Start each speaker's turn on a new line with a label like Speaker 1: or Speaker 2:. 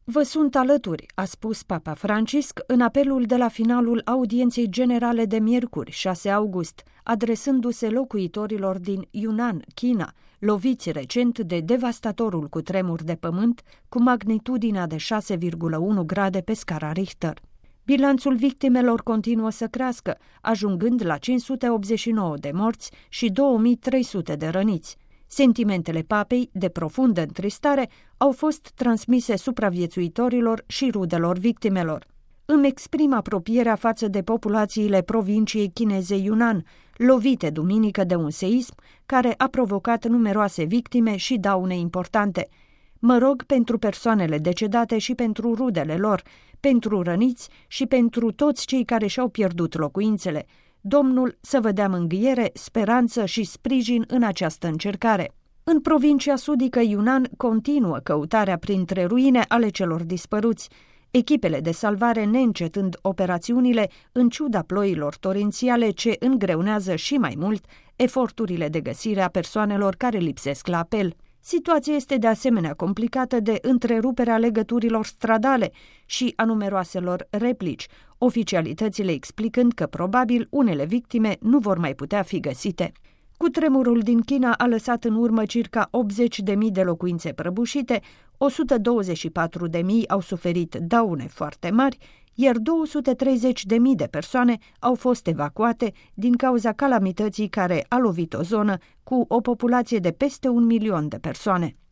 Speaker 1: Vă sunt alături, a spus Papa Francisc în apelul de la finalul audienței generale de miercuri, 6 august, adresându-se locuitorilor din Yunnan, China, loviți recent de devastatorul cutremur de pământ cu magnitudinea de 6,1 grade pe scara Richter. Bilanțul victimelor continuă să crească, ajungând la 589 de morți și 2300 de răniți. Sentimentele papei, de profundă întristare, au fost transmise supraviețuitorilor și rudelor victimelor. Îmi exprim apropierea față de populațiile provinciei chineze Yunnan, lovite duminică de un seism care a provocat numeroase victime și daune importante. Mă rog pentru persoanele decedate și pentru rudele lor, pentru răniți și pentru toți cei care și-au pierdut locuințele. Domnul să vă dea mângâiere, speranță și sprijin în această încercare. În provincia sudică Yunnan continuă căutarea printre ruine ale celor dispăruți, echipele de salvare neîncetând operațiunile în ciuda ploilor torențiale ce îngreunează și mai mult eforturile de găsire a persoanelor care lipsesc la apel. Situația este de asemenea complicată de întreruperea legăturilor stradale și a numeroaselor replici, oficialitățile explicând că probabil unele victime nu vor mai putea fi găsite. Cutremurul din China a lăsat în urmă circa 80.000 de locuințe prăbușite, 124.000 au suferit daune foarte mari, iar 230.000 de persoane au fost evacuate din cauza calamității care a lovit o zonă cu o populație de peste 1 milion de persoane.